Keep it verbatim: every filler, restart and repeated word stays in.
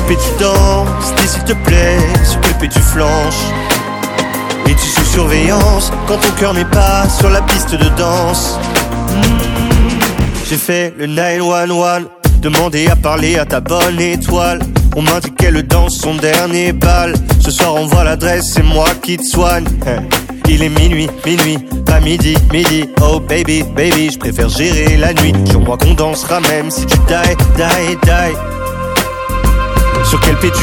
pied tu danses, dis s'il te plaît, sur quel pied tu flanches. Es-tu sous surveillance quand ton cœur n'est pas sur la piste de danse? mmh. J'ai fait le neuf un un, demandé à parler à ta bonne étoile. On m'a dit qu'elle danse son dernier bal. Ce soir on voit l'adresse, c'est moi qui te soigne. Il est minuit, minuit, pas midi, midi. Oh baby, baby, je préfère gérer la nuit. Jure-moi qu'on dansera même si tu die, die, die. Sur quel pied tu